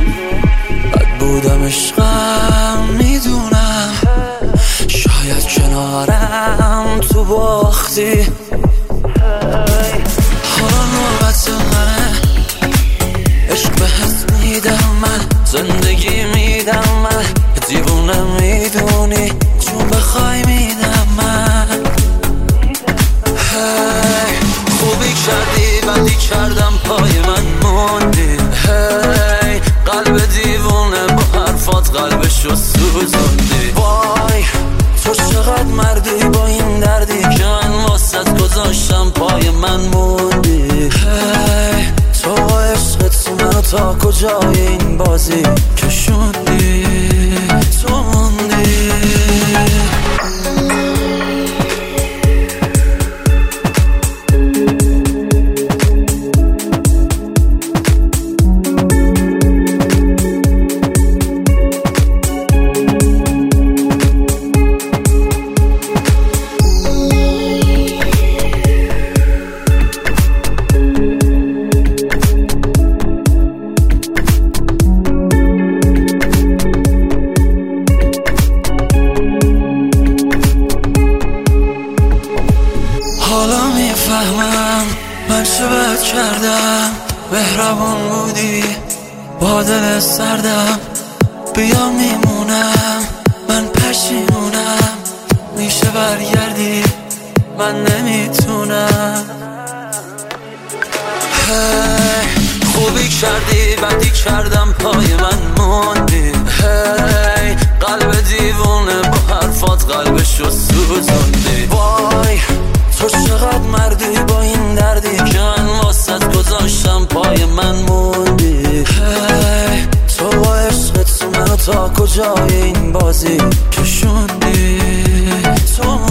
بد بودم عشقم میدونم، شاید کنارم تو باختی. حالا نوبت منه، عشق بهت میدم من، زندگی میدم من، دیوونه میدونی چون بخوای میدم من. خوبی کردی بدی کردم پای من موندی. قلب دیوونه با حرفات قلبشو سوزوندی. وای تو چقدر مردی با این دردی که من واسط گذاشتم پای من موندی. تو با عشقت تو منو تا کجای این بازی کشوندی، تو موندی. حالا میفهمم من چه بد کردم، مهربون بودی با دل سردم. بیا میمونم من پشیمونم، میشه برگردی من نمیتونم. خوبی کردی بدی کردم پای من موندی. قلب دیوونه با حرفات قلبشو سوزوندی. وای تو چقدر مردی با این دردی که من واسط گذاشتم پای من موندی. تو با عشقت تو منو تا کجای این بازی کشوندی، تو